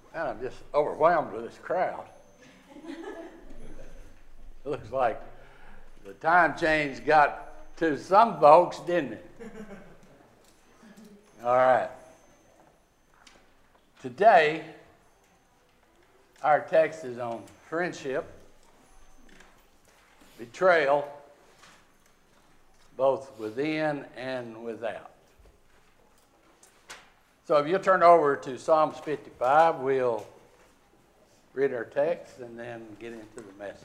And I'm just overwhelmed with this crowd. It looks like the time change got to some folks, didn't it? All right. Today, our text is on friendship, betrayal, both within and without. So if you'll turn over to Psalms 55, we'll read our text and then get into the message.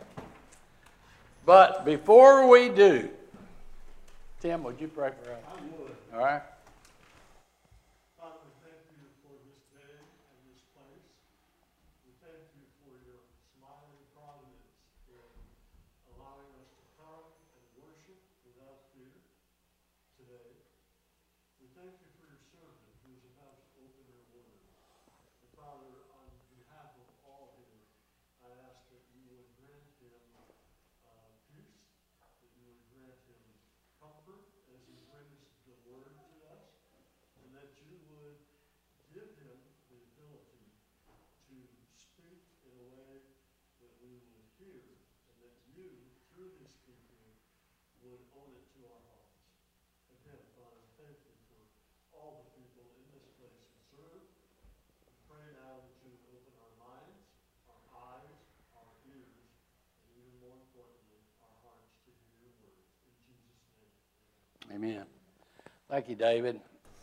But before we do, Tim, would you pray for us? I would. All right. Father, we thank you for this day and this place. We thank you for your smiling providence in allowing us to come and worship without fear today. We thank you for your servant who is about to open your word. And Father, on behalf of all here, I ask that you would grant him peace, that you would grant him comfort as he brings the word to us, and that you would give him the ability to speak in a way that we would hear, and that you, through his speaking, would own it to our hearts. Again, Father, thank you for all the people in this place who serve. We pray now that you would open our minds, our eyes, our ears, and even more importantly, our hearts to hear your word. In Jesus' name, amen. Amen. Thank you, David.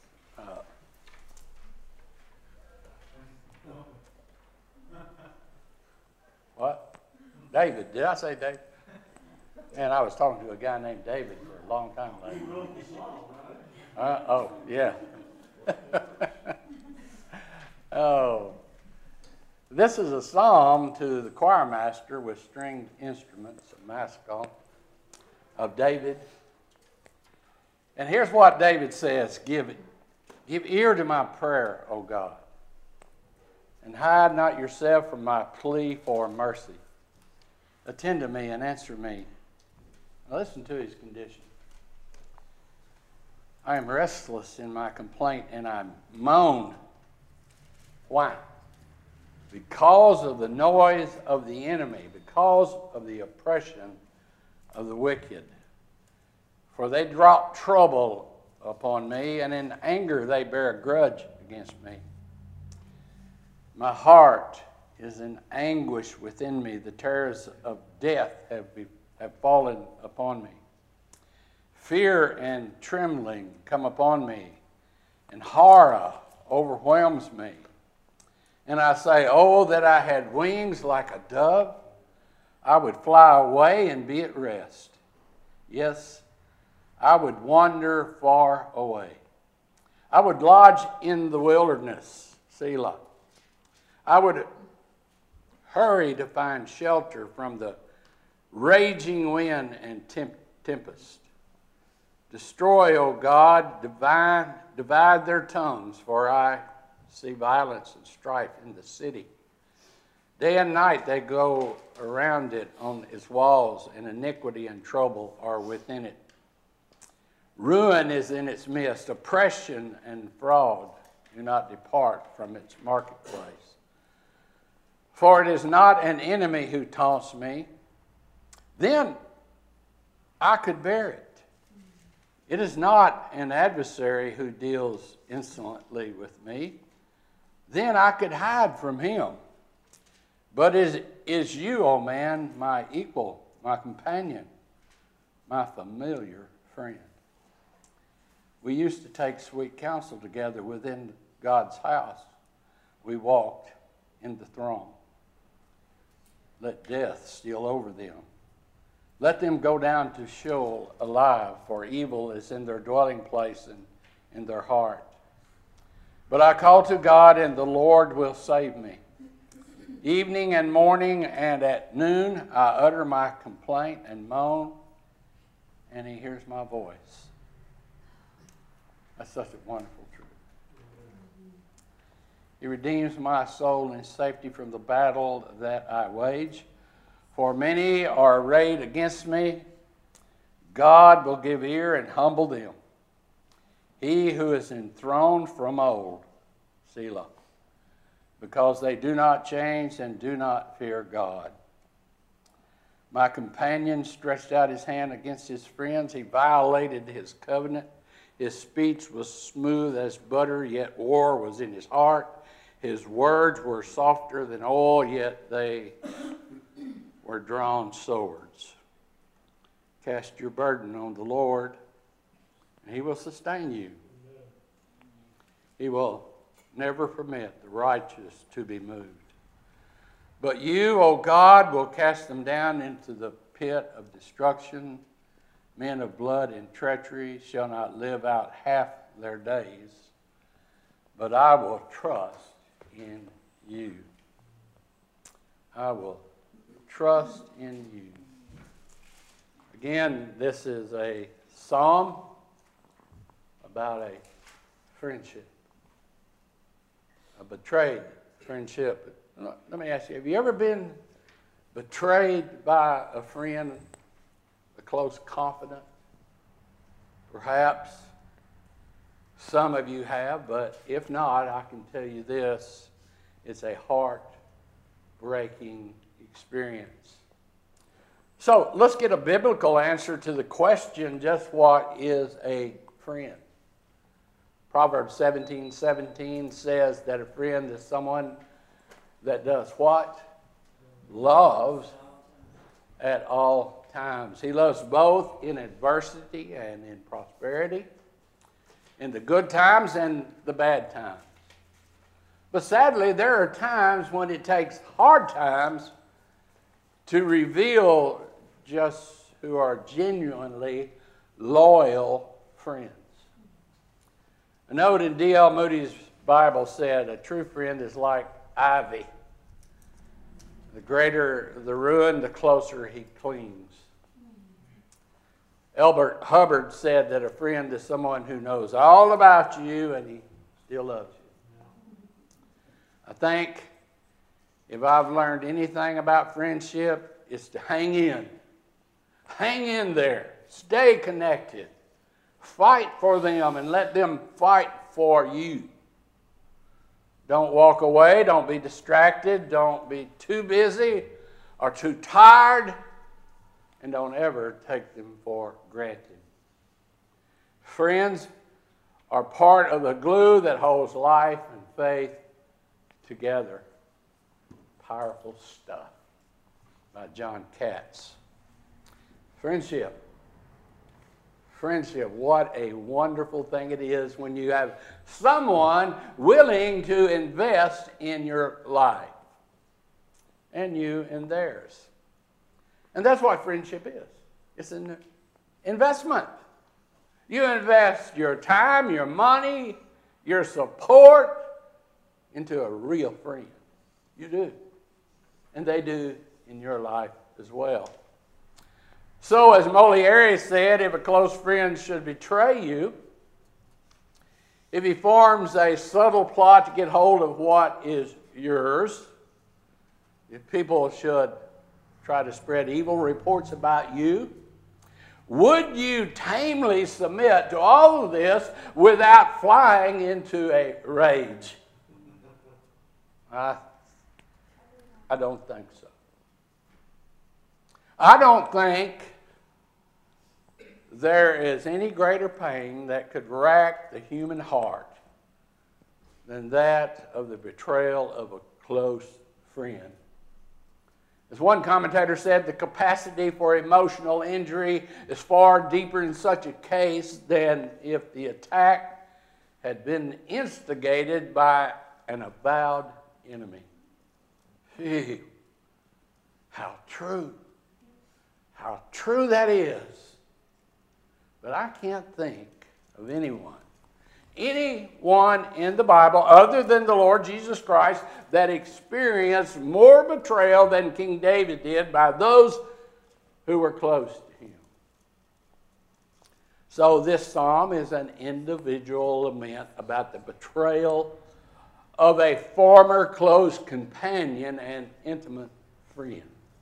What? David. Did I say David? Man, I was talking to a guy named David for a long time later. You wrote the song, right? Oh, yeah. Oh. This is a psalm to the choir master with stringed instruments, a maskil, of David. And here's what David says: Give ear to my prayer, O God, and hide not yourself from my plea for mercy. Attend to me and answer me. Now listen to his condition. I am restless in my complaint, and I moan. Why? Because of the noise of the enemy, because of the oppression of the wicked. For they drop trouble upon me, and in anger they bear a grudge against me. My heart is in anguish within me. The terrors of death have fallen upon me. Fear and trembling come upon me, and horror overwhelms me. And I say, oh, that I had wings like a dove. I would fly away and be at rest. Yes, I would wander far away. I would lodge in the wilderness, Selah. I would hurry to find shelter from the raging wind and tempest. Destroy, O God, divide their tongues, for I see violence and strife in the city. Day and night they go around it on its walls, and iniquity and trouble are within it. Ruin is in its midst. Oppression and fraud do not depart from its marketplace. For it is not an enemy who taunts me. Then I could bear it. It is not an adversary who deals insolently with me. Then I could hide from him. But is you, O man, my equal, my companion, my familiar friend. We used to take sweet counsel together within God's house. We walked in the throng. Let death steal over them. Let them go down to Sheol alive, for evil is in their dwelling place and in their heart. But I call to God, and the Lord will save me. Evening and morning and at noon I utter my complaint and moan, and he hears my voice. That's such a wonderful truth. He redeems my soul in safety from the battle that I wage. For many are arrayed against me. God will give ear and humble them. He who is enthroned from old, Selah. because they do not change and do not fear God. My companion stretched out his hand against his friends. He violated his covenant. His speech was smooth as butter, yet war was in his heart. His words were softer than oil, yet they were drawn swords. Cast your burden on the Lord, and he will sustain you. He will never permit the righteous to be moved. But you, O God, will cast them down into the pit of destruction. Men of blood and treachery shall not live out half their days, but I will trust in you. I will trust in you. Again, this is a psalm about a friendship, a betrayed friendship. Let me ask you, have you ever been betrayed by a friend, a close confidant? Perhaps some of you have, but if not, I can tell you this, it's a heart-breaking experience. So let's get a biblical answer to the question, just what is a friend? Proverbs 17:17 says that a friend is someone that does what? Loves at all times. He loves both in adversity and in prosperity, in the good times and the bad times. But sadly, there are times when it takes hard times to reveal just who are genuinely loyal friends. A note in D.L. Moody's Bible said, a true friend is like ivy. The greater the ruin, the closer he clings. Elbert Hubbard said that a friend is someone who knows all about you and he still loves you. I think if I've learned anything about friendship, it's to hang in. Hang in there. Stay connected. Fight for them and let them fight for you. Don't walk away. Don't be distracted. Don't be too busy or too tired. And don't ever take them for granted. Friends are part of the glue that holds life and faith together. Powerful stuff by John Katz. Friendship. Friendship, what a wonderful thing it is when you have someone willing to invest in your life and you in theirs. And that's what friendship is. It's an investment. You invest your time, your money, your support into a real friend. You do. And they do in your life as well. So, as Moliere said, if a close friend should betray you, if he forms a subtle plot to get hold of what is yours, if people should try to spread evil reports about you, would you tamely submit to all of this without flying into a rage? I don't think so. I don't think there is any greater pain that could rack the human heart than that of the betrayal of a close friend. As one commentator said, the capacity for emotional injury is far deeper in such a case than if the attack had been instigated by an avowed enemy. Phew, how true that is. But I can't think of anyone in the Bible other than the Lord Jesus Christ that experienced more betrayal than King David did by those who were close to him. So this psalm is an individual lament about the betrayal of a former close companion and intimate friend.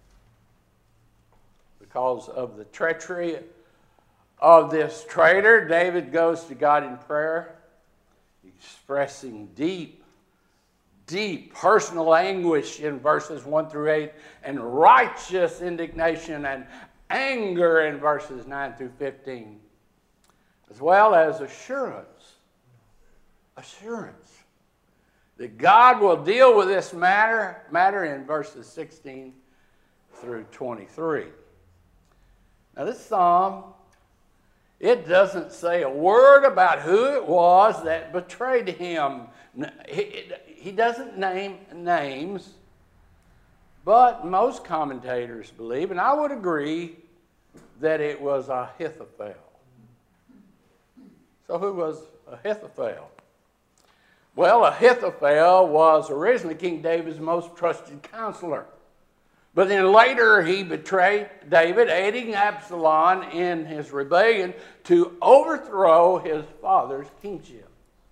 Because of the treachery of this traitor, David goes to God in prayer, expressing deep deep personal anguish in verses 1 through 8, and righteous indignation and anger in verses 9 through 15, as well as assurance that God will deal with this matter in verses 16 through 23. Now this psalm, it doesn't say a word about who it was that betrayed him. He doesn't name names, but most commentators believe, and I would agree, that it was Ahithophel. So who was Ahithophel? Well, Ahithophel was originally King David's most trusted counselor. But then later he betrayed David, aiding Absalom in his rebellion to overthrow his father's kingship.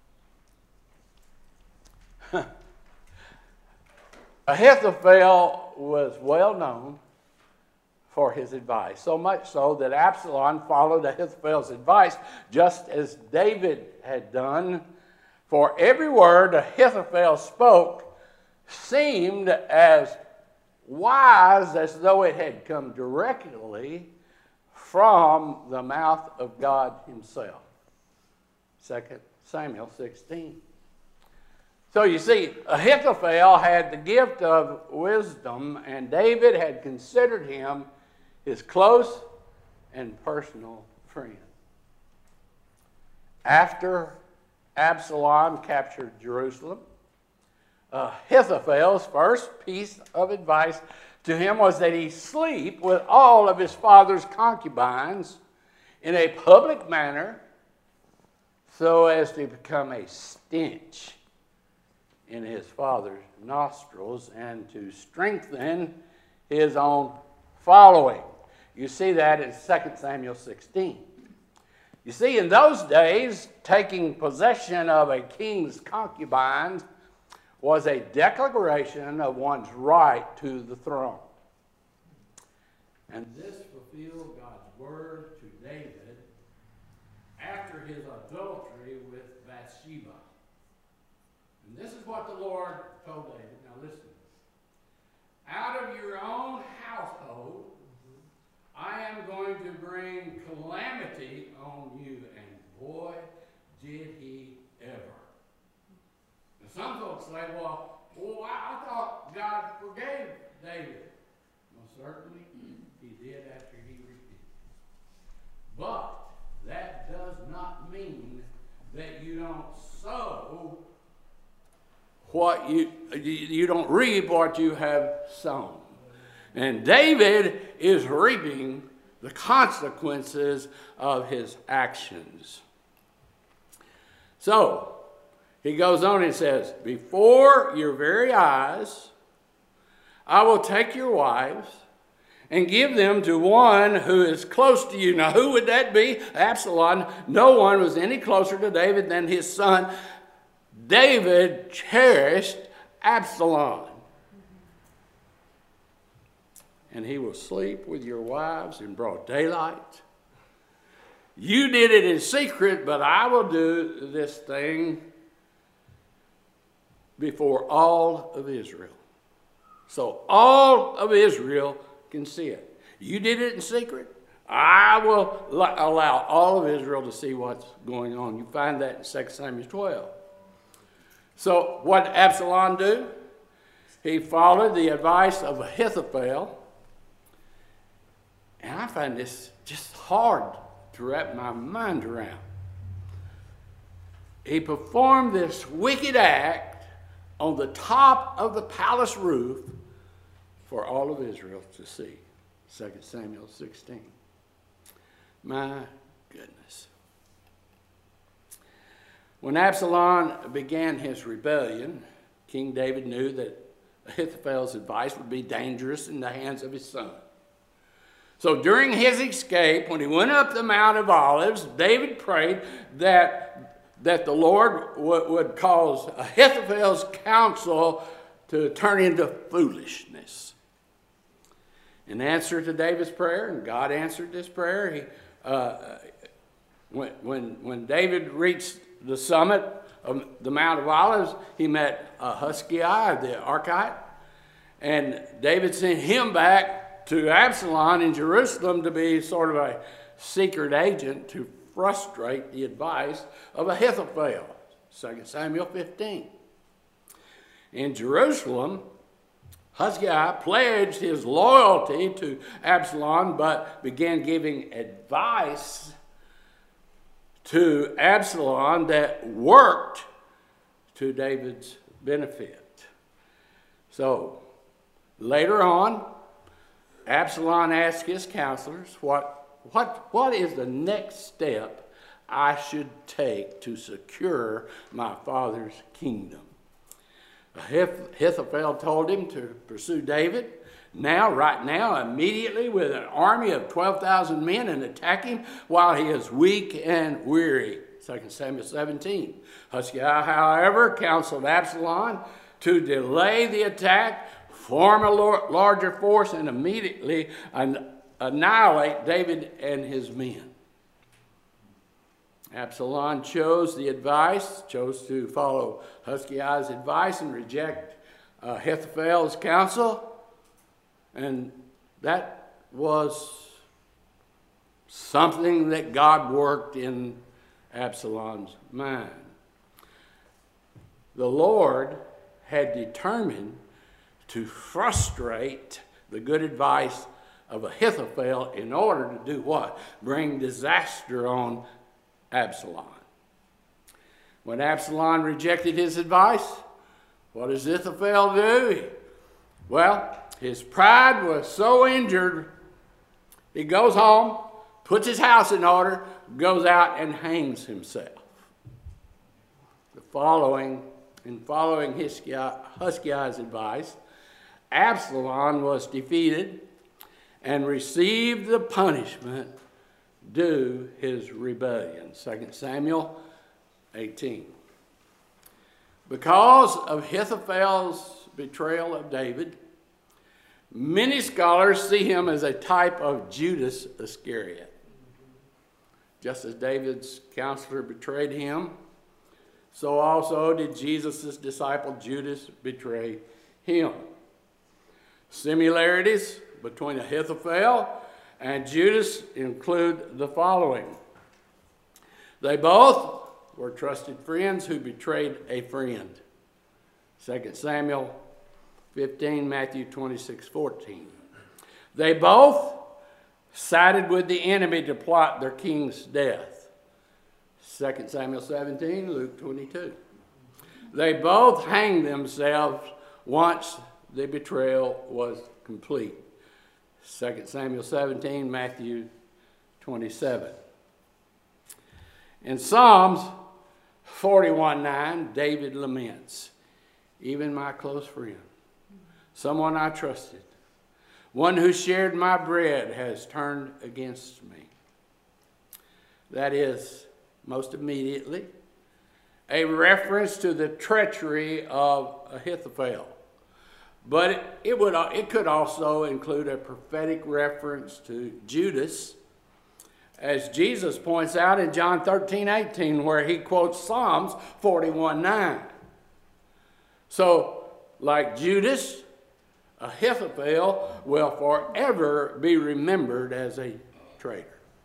Ahithophel was well known for his advice, so much so that Absalom followed Ahithophel's advice just as David had done. For every word Ahithophel spoke seemed as wise as though it had come directly from the mouth of God himself. 2 Samuel 16. So you see, Ahithophel had the gift of wisdom, and David had considered him his close and personal friend. After Absalom captured Jerusalem, Ahithophel's first piece of advice to him was that he sleep with all of his father's concubines in a public manner so as to become a stench in his father's nostrils and to strengthen his own following. You see that in 2 Samuel 16. You see, in those days, taking possession of a king's concubines was a declaration of one's right to the throne. And this fulfilled God's word to David after his adultery with Bathsheba. And this is what the Lord told David. Now listen. Out of your own household, I am going to bring calamity on you. And boy, did he ever. Now some folks say, well, I thought God forgave David. Well, certainly he did after he repented. But that does not mean that you don't sow what you don't reap what you have sown. And David is reaping the consequences of his actions. So he goes on and says, before your very eyes, I will take your wives and give them to one who is close to you. Now, who would that be? Absalom. No one was any closer to David than his son. David cherished Absalom. And he will sleep with your wives in broad daylight. You did it in secret, but I will do this thing before all of Israel. So all of Israel can see it. You did it in secret. I will allow all of Israel to see what's going on. You find that in 2 Samuel 12. So what did Absalom do? He followed the advice of Ahithophel. And I find this just hard to wrap my mind around. He performed this wicked act on the top of the palace roof for all of Israel to see. 2 Samuel 16. My goodness. When Absalom began his rebellion, King David knew that Ahithophel's advice would be dangerous in the hands of his son. So during his escape, when he went up the Mount of Olives, David prayed that the Lord would cause Ahithophel's counsel to turn into foolishness. In answer to David's prayer, and God answered this prayer, when David reached the summit of the Mount of Olives, he met Hushai, the Archite, and David sent him back to Absalom in Jerusalem to be sort of a secret agent to frustrate the advice of Ahithophel, 2 Samuel 15. In Jerusalem, Hushai pledged his loyalty to Absalom, but began giving advice to Absalom that worked to David's benefit. So, later on, Absalom asked his counselors, what is the next step I should take to secure my father's kingdom? Ahithophel told him to pursue David right now, immediately, with an army of 12,000 men and attack him while he is weak and weary. 2 Samuel 17. Hushai, however, counseled Absalom to delay the attack, form a larger force, and immediately annihilate David and his men. Absalom chose to follow Hushai's advice and reject Ahithophel's counsel. And that was something that God worked in Absalom's mind. The Lord had determined to frustrate the good advice of Ahithophel in order to do what? Bring disaster on Absalom. When Absalom rejected his advice, what does Ahithophel do? Well, his pride was so injured, he goes home, puts his house in order, goes out and hangs himself. Following Hushai's advice, Absalom was defeated and received the punishment due his rebellion. 2 Samuel 18. Because of Ahithophel's betrayal of David, many scholars see him as a type of Judas Iscariot. Just as David's counselor betrayed him, so also did Jesus' disciple Judas betray him. Similarities between Ahithophel and Judas include the following. They both were trusted friends who betrayed a friend. 2 Samuel 15, Matthew 26:14. They both sided with the enemy to plot their king's death. 2 Samuel 17, Luke 22. They both hanged themselves once the betrayal was complete. 2 Samuel 17, Matthew 27. In Psalms 41:9, David laments, even my close friend, someone I trusted, one who shared my bread has turned against me. That is, most immediately, a reference to the treachery of Ahithophel. But it could also include a prophetic reference to Judas, as Jesus points out in John 13:18, where he quotes Psalms 41:9. So, like Judas, Ahithophel will forever be remembered as a traitor.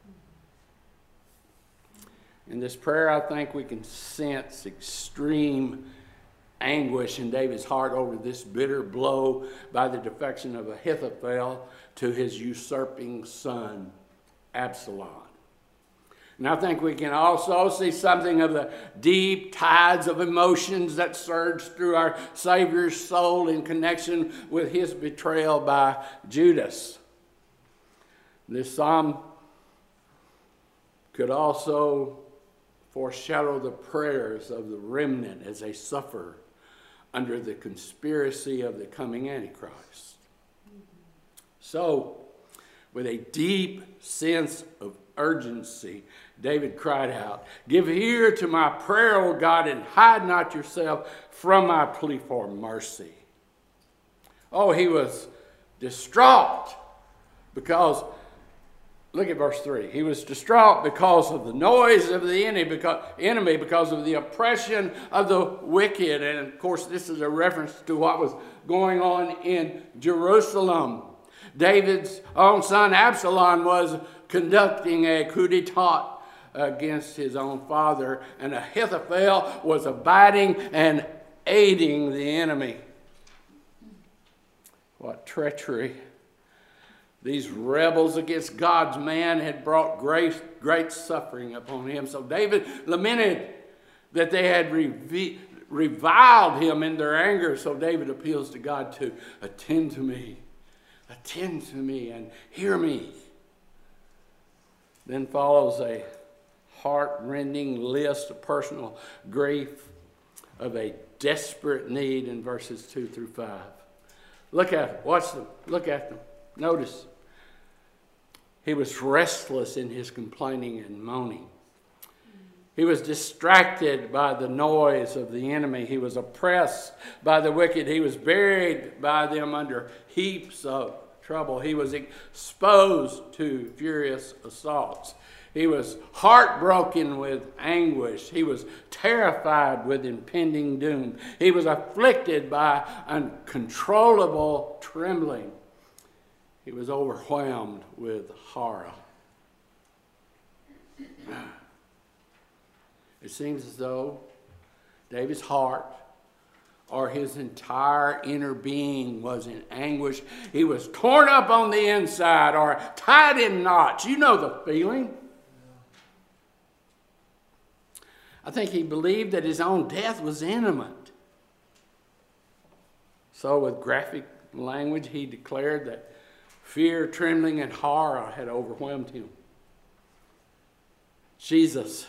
In this prayer, I think we can sense extreme anguish in David's heart over this bitter blow by the defection of Ahithophel to his usurping son, Absalom. And I think we can also see something of the deep tides of emotions that surged through our Savior's soul in connection with his betrayal by Judas. This psalm could also foreshadow the prayers of the remnant as they suffer under the conspiracy of the coming Antichrist. So, with a deep sense of urgency, David cried out, "Give ear to my prayer, O God, and hide not yourself from my plea for mercy." Oh, he was distraught because, look at verse 3. He was distraught because of the noise of the enemy, because of the oppression of the wicked. And of course, this is a reference to what was going on in Jerusalem. David's own son Absalom was conducting a coup d'etat against his own father, and Ahithophel was abiding and aiding the enemy. What treachery! These rebels against God's man had brought great suffering upon him. So David lamented that they had reviled him in their anger. So David appeals to God to attend to me and hear me. Then follows a heart-rending list of personal grief of a desperate need in verses 2 through 5. Look at them. Watch them. Look at them. Notice. He was restless in his complaining and moaning. He was distracted by the noise of the enemy. He was oppressed by the wicked. He was buried by them under heaps of trouble. He was exposed to furious assaults. He was heartbroken with anguish. He was terrified with impending doom. He was afflicted by uncontrollable trembling. He was overwhelmed with horror. It seems as though David's heart, or his entire inner being, was in anguish. He was torn up on the inside or tied in knots. You know the feeling. I think he believed that his own death was imminent. So with graphic language, he declared that fear, trembling, and horror had overwhelmed him. Jesus,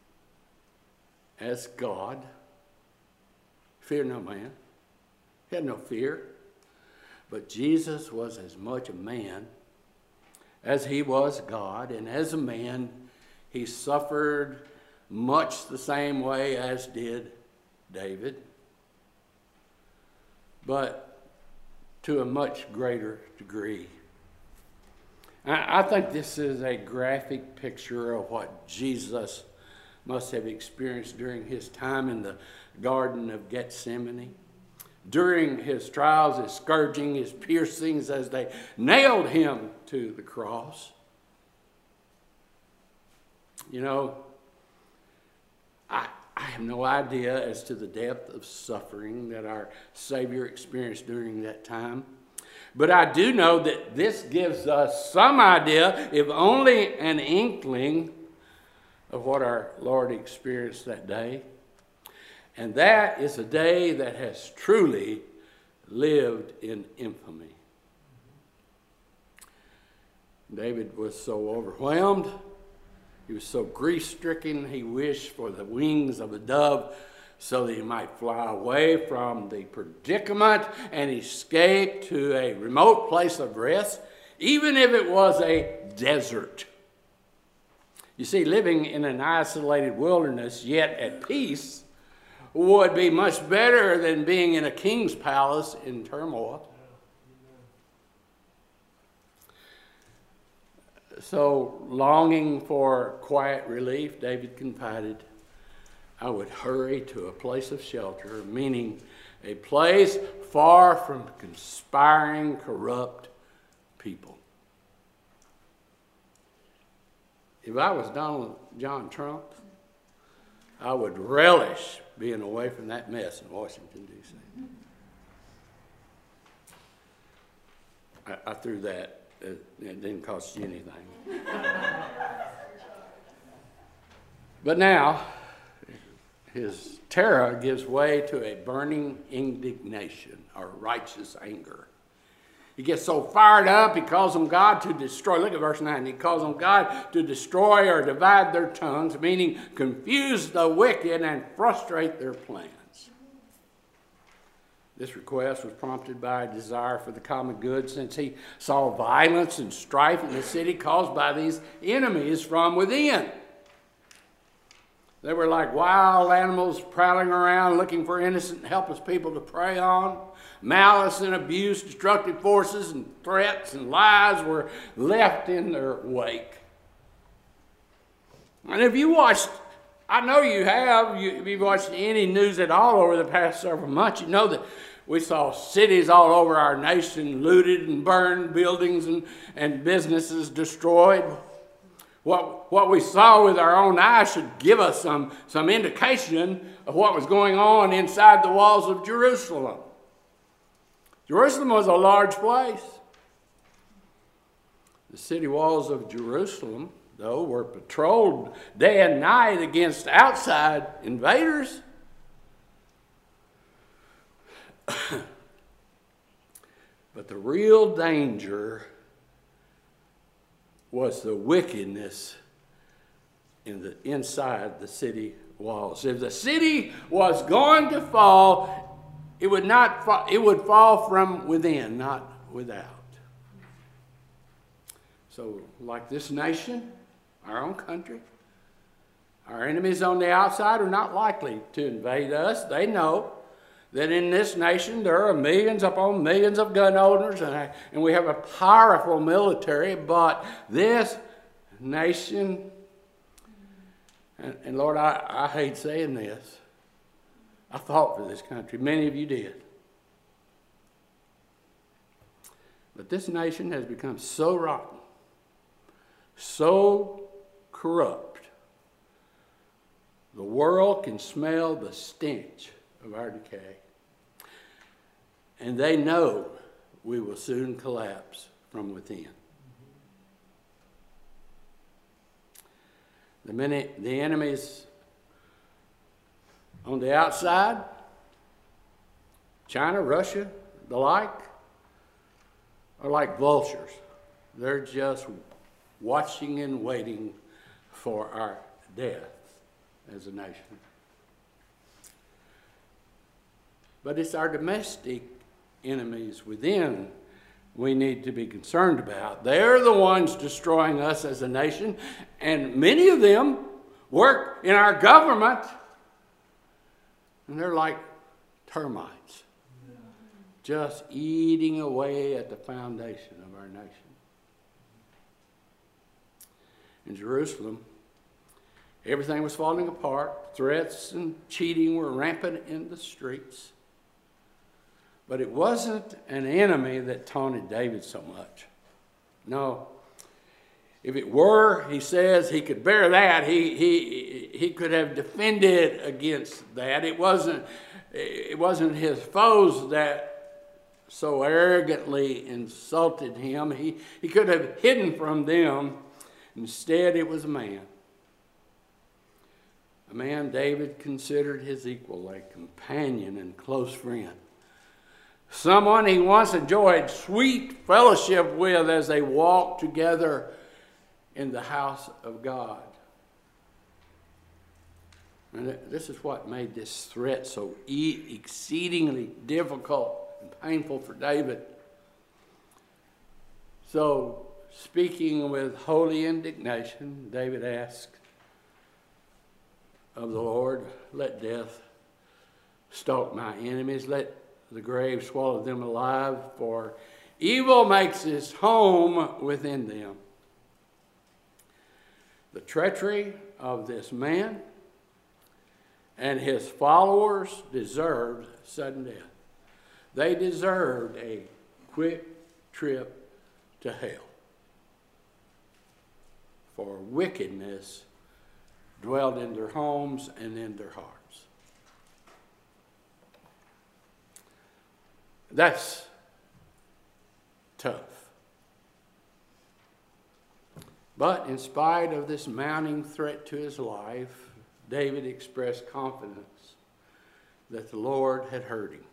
as God, feared no man. He had no fear. But Jesus was as much a man as he was God. And as a man, he suffered much the same way as did David, but to a much greater degree. I think this is a graphic picture of what Jesus must have experienced during his time in the Garden of Gethsemane. During his trials, his scourging, his piercings as they nailed him to the cross. You know, I have no idea as to the depth of suffering that our Savior experienced during that time. But I do know that this gives us some idea, if only an inkling, of what our Lord experienced that day. And that is a day that has truly lived in infamy. David was so overwhelmed. He was so grief-stricken, he wished for the wings of a dove so that he might fly away from the predicament and escape to a remote place of rest, even if it was a desert. You see, living in an isolated wilderness, yet at peace, would be much better than being in a king's palace in turmoil. So, longing for quiet relief, David confided, I would hurry to a place of shelter, meaning a place far from conspiring, corrupt people. If I was Donald John Trump, I would relish being away from that mess in Washington, D.C. I threw that. It didn't cost you anything. But now, his terror gives way to a burning indignation or righteous anger. He gets so fired up, he calls on God to destroy. Look at verse 9. He calls on God to destroy or divide their tongues, meaning confuse the wicked and frustrate their plans. This request was prompted by a desire for the common good, since he saw violence and strife in the city caused by these enemies from within. They were like wild animals prowling around looking for innocent, helpless people to prey on. Malice and abuse, destructive forces and threats and lies were left in their wake. And if you watched, I know you have, if you've watched any news at all over the past several months, you know that we saw cities all over our nation looted and burned, buildings and businesses destroyed. What we saw with our own eyes should give us some indication of what was going on inside the walls of Jerusalem. Jerusalem was a large place. The city walls of Jerusalem, though, were patrolled day and night against outside invaders. But the real danger was the wickedness inside the city walls. If the city was going to fall, it would fall from within, not without. So, like this nation, our own country, our enemies on the outside are not likely to invade us. They know that in this nation there are millions upon millions of gun owners, and we have a powerful military, but this nation, and Lord, I hate saying this, I fought for this country. Many of you did. But this nation has become so rotten, so corrupt, the world can smell the stench of our decay. And they know we will soon collapse from within. The enemies on the outside, China, Russia, the like, are like vultures. They're just watching and waiting for our death as a nation. But it's our domestic enemies within we need to be concerned about. They're the ones destroying us as a nation, and many of them work in our government, and they're like termites, just eating away at the foundation of our nation. In Jerusalem, everything was falling apart. Threats and cheating were rampant in the streets. But it wasn't an enemy that taunted David so much. No. If it were, he says, he could bear that. He could have defended against that. It wasn't his foes that so arrogantly insulted him. He could have hidden from them. Instead, it was a man. A man David considered his equal, a companion and close friend. Someone he once enjoyed sweet fellowship with as they walked together in the house of God. And this is what made this threat so exceedingly difficult and painful for David. So, speaking with holy indignation, David asked of the Lord, "Let death stalk my enemies. Let the grave swallow them alive, for evil makes its home within them." The treachery of this man and his followers deserved sudden death. They deserved a quick trip to hell. For wickedness dwelled in their homes and in their hearts. That's tough. But in spite of this mounting threat to his life, David expressed confidence that the Lord had heard him.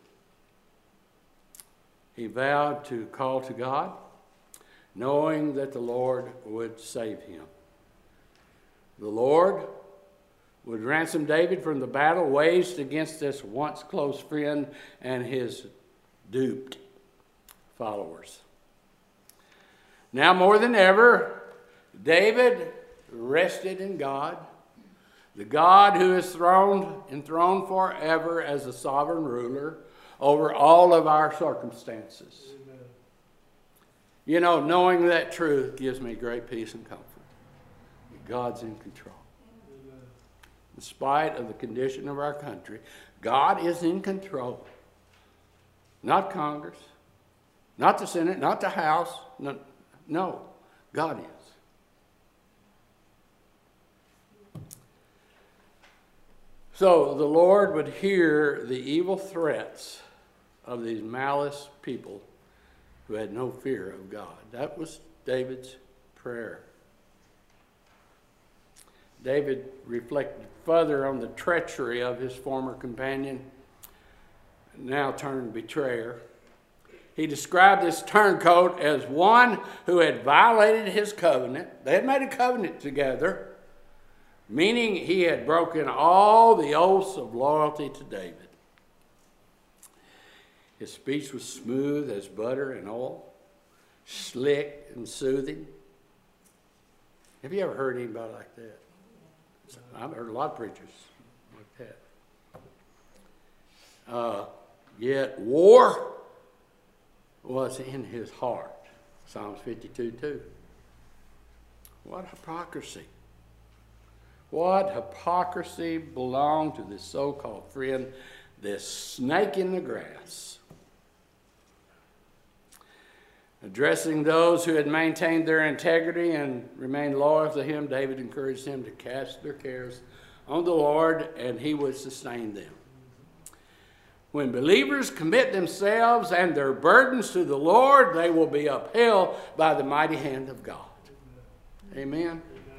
He vowed to call to God, knowing that the Lord would save him. The Lord would ransom David from the battle waged against this once close friend and his duped followers. Now more than ever, David rested in God, The God who is enthroned forever as the sovereign ruler over all of our circumstances. Amen. You know, knowing that truth gives me great peace and comfort. God's in control. Amen. In spite of the condition of our country, God is in control. Not Congress, not the Senate, not the House. No, God is. So the Lord would hear the evil threats of these malice people who had no fear of God. That was David's prayer. David reflected further on the treachery of his former companion, now turned betrayer. He described this turncoat as one who had violated his covenant. They had made a covenant together, meaning he had broken all the oaths of loyalty to David. His speech was smooth as butter and oil, slick and soothing. Have you ever heard anybody like that? I've heard a lot of preachers like that. Yet war was in his heart. Psalms 52:2. What hypocrisy. What hypocrisy belonged to this so-called friend, this snake in the grass. Addressing those who had maintained their integrity and remained loyal to him, David encouraged them to cast their cares on the Lord, and he would sustain them. When believers commit themselves and their burdens to the Lord, they will be upheld by the mighty hand of God. Amen. Amen.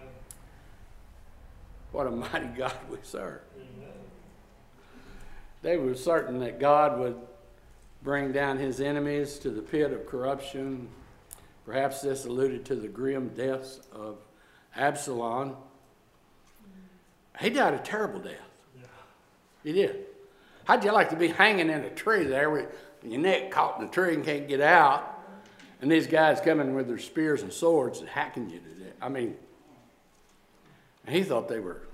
What a mighty God we serve. Amen. David was certain that God would bring down his enemies to the pit of corruption. Perhaps this alluded to the grim deaths of Absalom. He died a terrible death. Yeah. He did. How'd you like to be hanging in a tree there with your neck caught in the tree and can't get out, and these guys coming with their spears and swords and hacking you to death? I mean, he thought they were,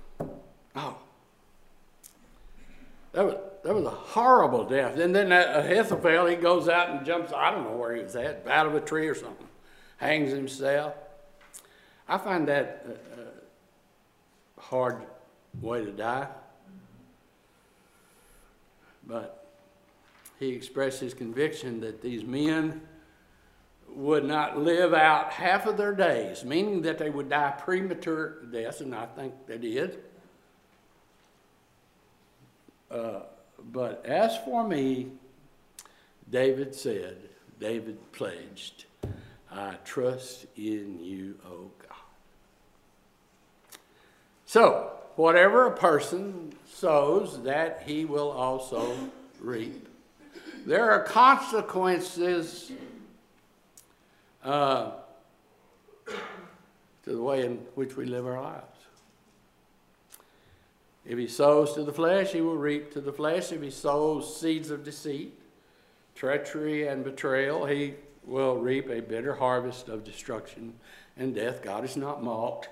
that was a horrible death. And then Ahithophel, he goes out and jumps, I don't know where he was at, out of a tree or something, hangs himself. I find that a hard way to die. But he expressed his conviction that these men would not live out half of their days, meaning that they would die premature deaths, and I think they did. But as for me, David pledged, I trust in you, O God. So, whatever a person sows, that he will also reap. There are consequences to the way in which we live our lives. If he sows to the flesh, he will reap to the flesh. If he sows seeds of deceit, treachery, and betrayal, he will reap a bitter harvest of destruction and death. God is not mocked.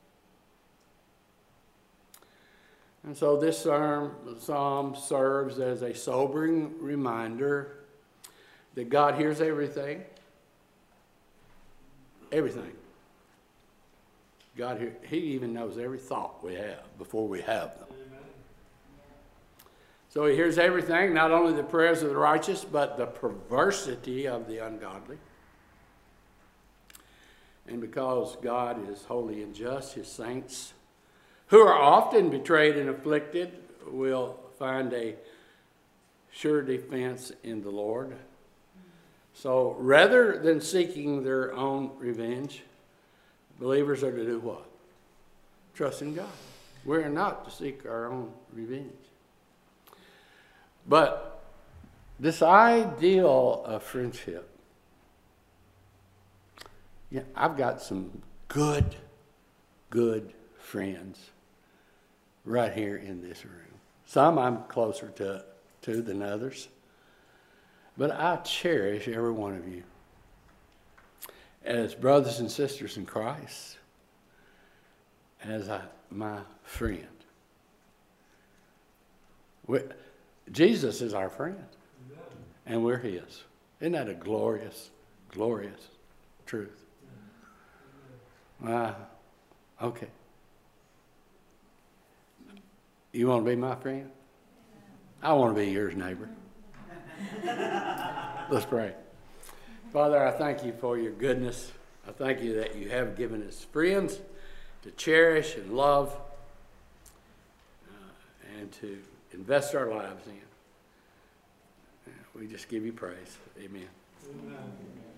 And so this psalm serves as a sobering reminder that God hears everything. Everything. God, he even knows every thought we have before we have them. Amen. So he hears everything, not only the prayers of the righteous, but the perversity of the ungodly. And because God is holy and just, his saints, who are often betrayed and afflicted, will find a sure defense in the Lord. So rather than seeking their own revenge, believers are to do what? Trust in God. We're not to seek our own revenge. But this ideal of friendship, I've got some good friends right here in this room. Some I'm closer to than others. But I cherish every one of you as brothers and sisters in Christ, as my friend. Jesus is our friend, and we're his. Isn't that a glorious, glorious truth? Okay. You want to be my friend? I want to be yours, neighbor. Let's pray. Father, I thank you for your goodness. I thank you that you have given us friends to cherish and love and to invest our lives in. We just give you praise. Amen. Amen.